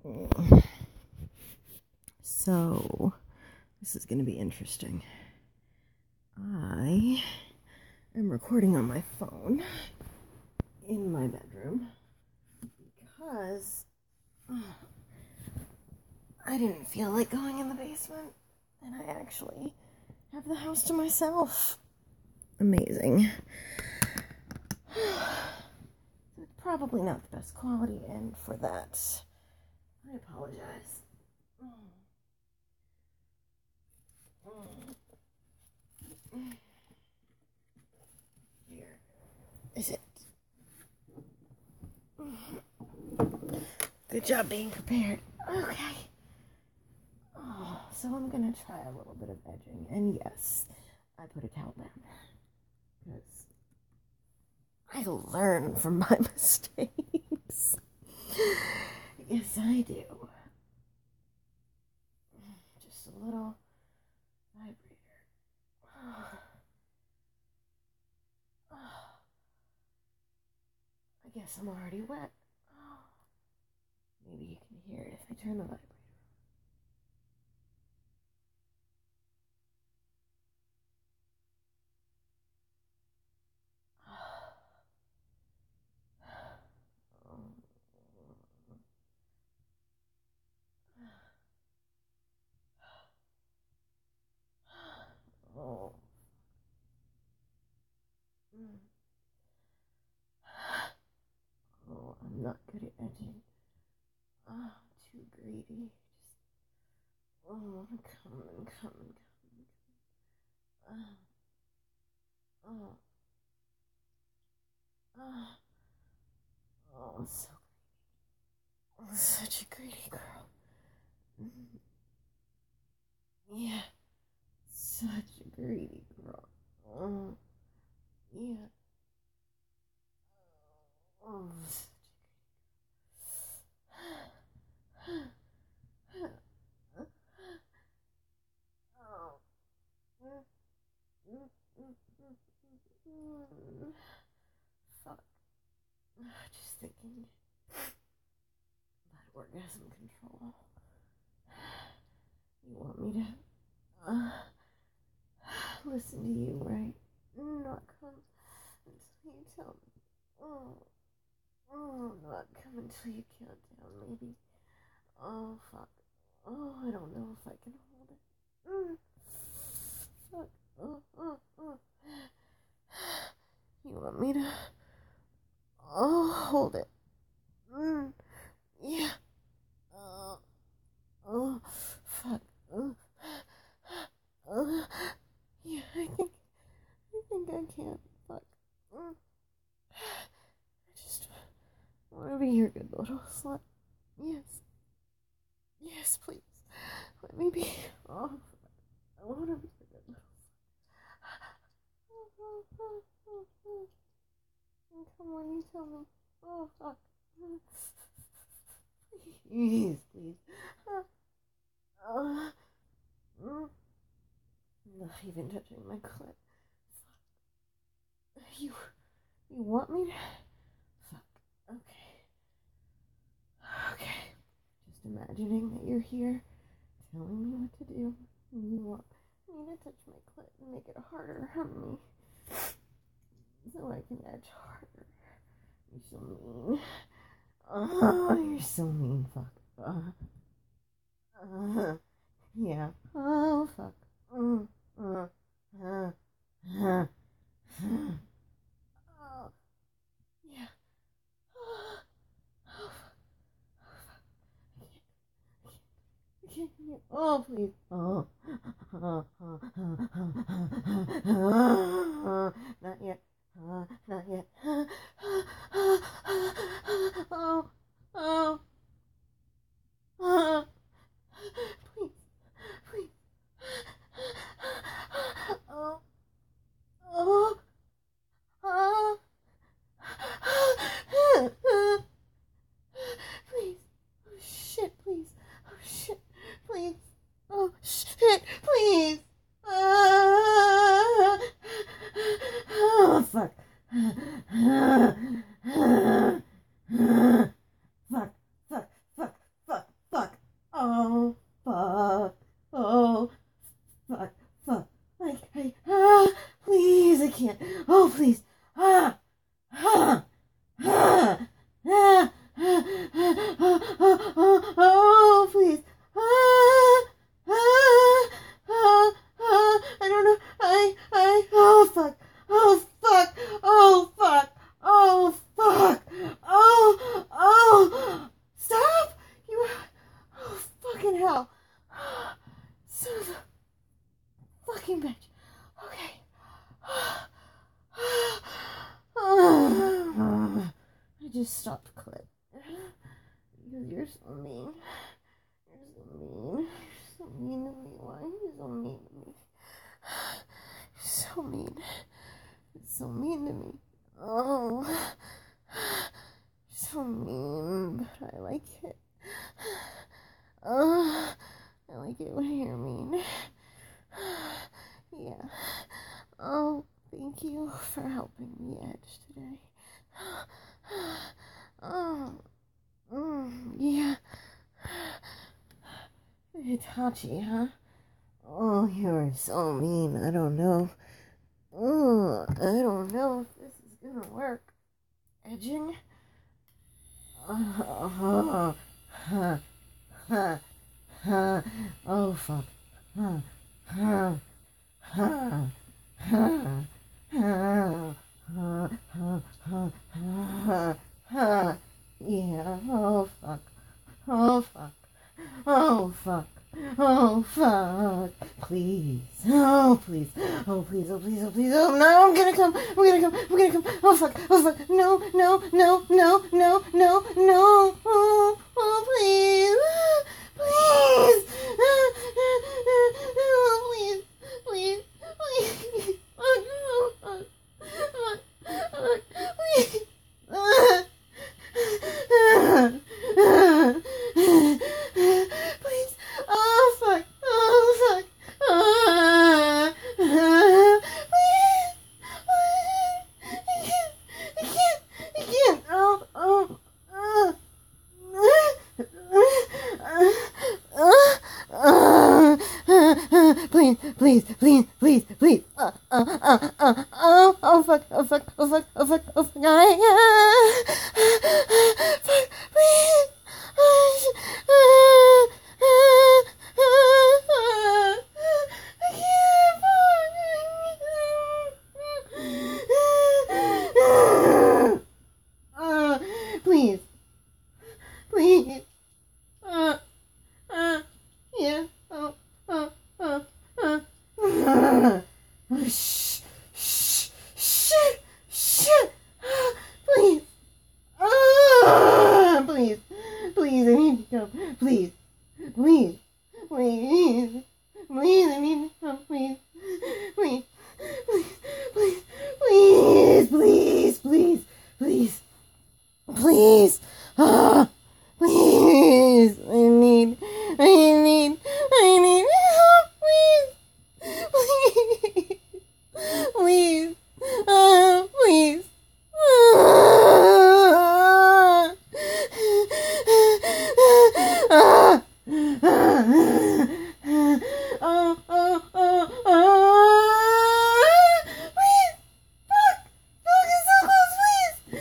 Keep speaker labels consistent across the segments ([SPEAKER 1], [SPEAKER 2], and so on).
[SPEAKER 1] So, this is going to be interesting. I am recording on my phone in my bedroom because I didn't feel like going in the basement, and I actually have the house to myself. Amazing. It's probably not the best quality, and for that, I apologize. Here is it. Good job being prepared. Okay. So I'm gonna try a little bit of edging, and yes, I put a towel down because I learn from my mistakes. Yes, I do. Just a little vibrator. I guess I'm already wet. Maybe you can hear it if I turn the vibrator. Oh. Oh, I'm not good at edging. Too greedy. Come. So such a greedy girl. Yeah, such a greedy girl. Yeah. Such Fuck. Just thinking about orgasm control. You want me to listen to you, right? Not come until you tell me. Not come until you count down, maybe. Oh, fuck. Oh, I don't know if I can hold it. Fuck. You want me to hold it? Yeah. Fuck. Yeah, I think I can. Fuck. I just want to be your good little slut. Yes, please. Let me be. I want to be your good little slut. Come on, you tell me. Oh, fuck. Please. Not even touching my clit. Fuck. You want me to? Fuck. Okay. Just imagining that you're here, telling me what to do. You want me to touch my clit and make it harder on me, so I can edge harder. You're so mean. You're so mean. Fuck. Yeah. Oh, fuck. Yeah. Oh, please. Not yet. Not yet. Please. Please. Oh, shit, please. Oh, shit, please. Oh, shit, please. you're so mean. You're so mean. You're so mean to me. Why are you so mean to me? You're so mean. You're so mean to me. Oh. You're so mean, but I like it. I like it when you're mean. Yeah. Oh, thank you for helping me edge today. Oh, yeah. Itachi, huh? Oh, you're so mean. I don't know. Oh, I don't know if this is gonna work. Edging? Oh, oh fuck. Yeah, oh fuck. Oh fuck. Oh fuck. Oh fuck. Please. Oh please. Oh please. Oh please. Oh please. Oh no, I'm gonna come. I'm gonna come. I'm gonna come. Oh fuck. Oh fuck. No, no, no, no, no, no, no. Oh, oh please. Please. Oh please. Please. Please. Oh no. Please. Please. Oh fuck. Oh fuck. Please. I can't. Please, please, please, please, please. Oh, fuck, oh, fuck, oh, fuck, oh, fuck, oh, fuck, fuck, please. Please, please. Yeah. Shh, shh, shh, shh. Please. Please. Please, I need to come. Please. Please. Please. Please, I need to come. Please. Please. Please. Please. Please. Please. Please. Please. Please. I need help. Please. Please. Please. Please. Please. Fuck. Fuck, it's so close, please.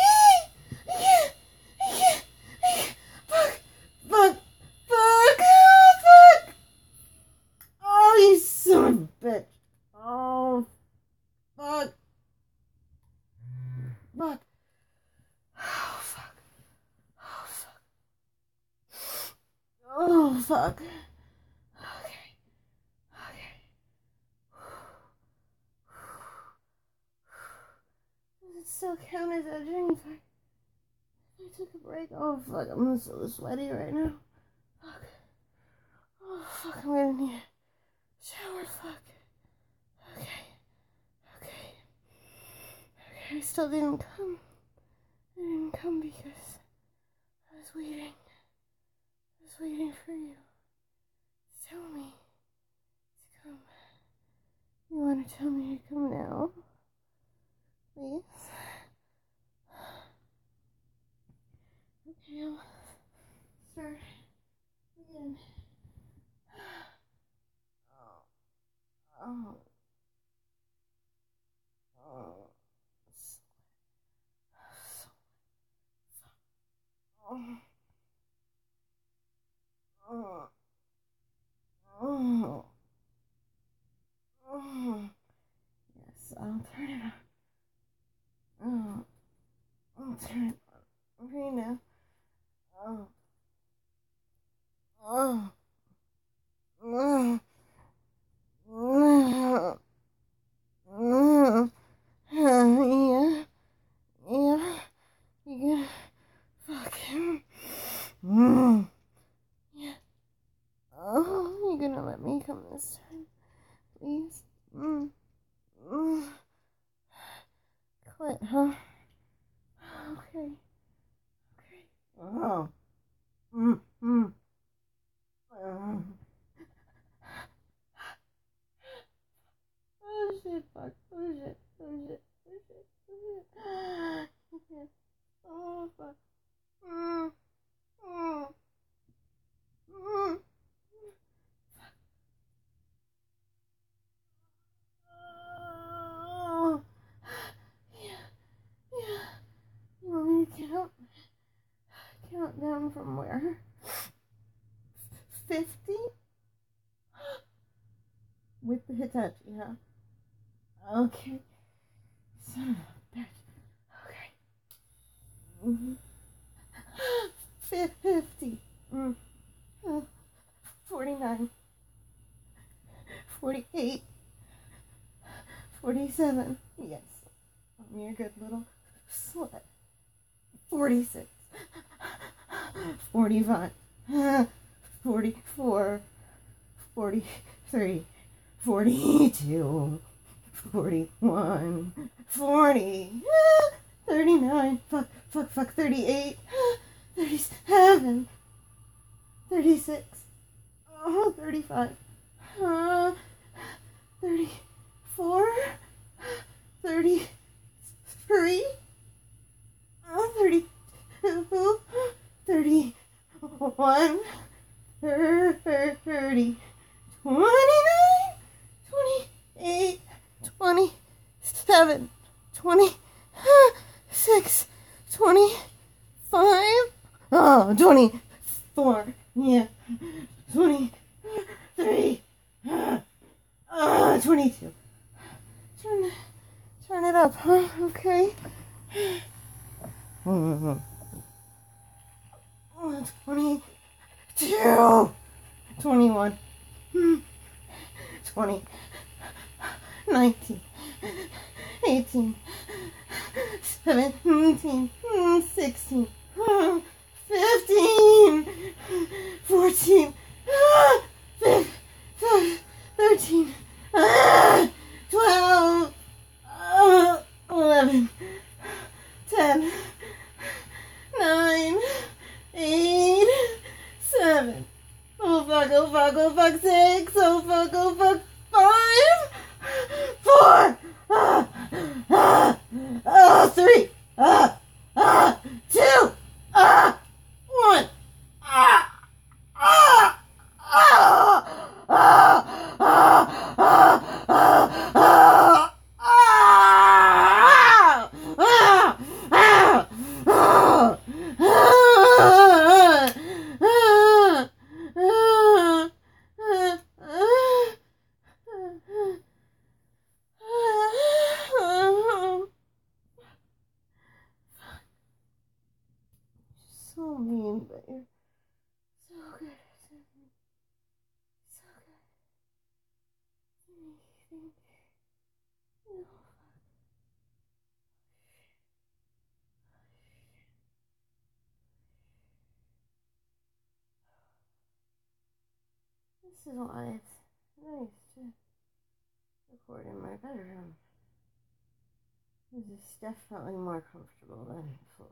[SPEAKER 1] Fuck. Fuck. Fuck. Fuck. Oh, you son of a bitch. Oh, fuck. Fuck. Oh, fuck. Oh, fuck. Oh, fuck. Okay. Okay. Does it still count as edging if I took a break? Oh, fuck. I'm so sweaty right now. Fuck. Oh, fuck. I'm gonna need a shower. Fuck. Okay. Okay. Okay. I still didn't come. I didn't come because I was waiting. I was waiting for you to tell me to come. You want to tell me to come now? Please? Okay, I'll start again. Oh. Yes, I'll turn it on. I'll turn it on. Okay, now. Yeah. You gotta fuck him. last time, please. Clit, huh? Okay. Oh. Oh shit, fuck. Oh shit. Oh fuck. Yeah. You want me to count down from where? 50? With the Hitachi, huh? Okay. Son of a bitch. Okay. 50. 49. 48. 47. Yes. I'm your good little slut. 46. 45. 44. 43. 42. 41. 40. 39. Fuck. 38. 37. 36. 35. 34. 33. 32. 31. 30. 29. 28. 27. 26. 25. Oh, 24. Yeah. 23. 22. Turn it up, huh? Okay. 22. 21. 20. 19. 18. 17. 16. 15. 14. 13. 12. 11. 10. 9. 8. 7. Oh fuck, 6. Oh fuck, 5. 4. 3. 2. 1. So mean, but you're so good at me. So good. Thank you. This is why it's nice to record in my bedroom. This is definitely more comfortable than before.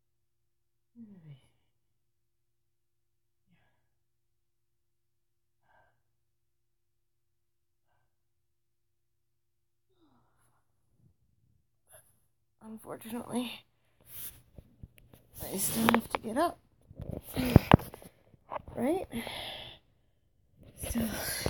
[SPEAKER 1] Unfortunately, I still have to get up. Right? Still.